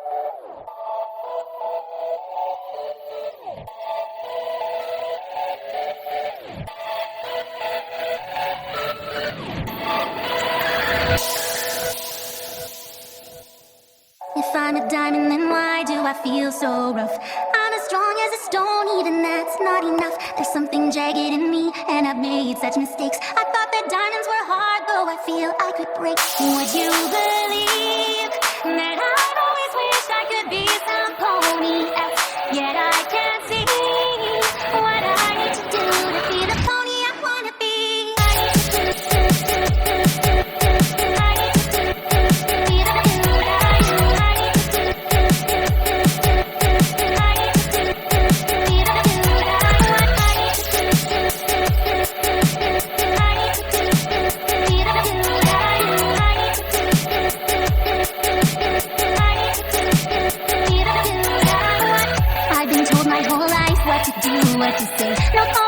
If I'm a diamond, then why do I feel so rough? I'm as strong as a stone, even that's not enough. There's something jagged in me, and I've made such mistakes. I thought that diamonds were hard, though I feel I could break. Would you believe that I've always wished I could be some pony else? Yet I can't see what I need to do to be the pony I wanna be. I've been told my whole life what to do, what to say. No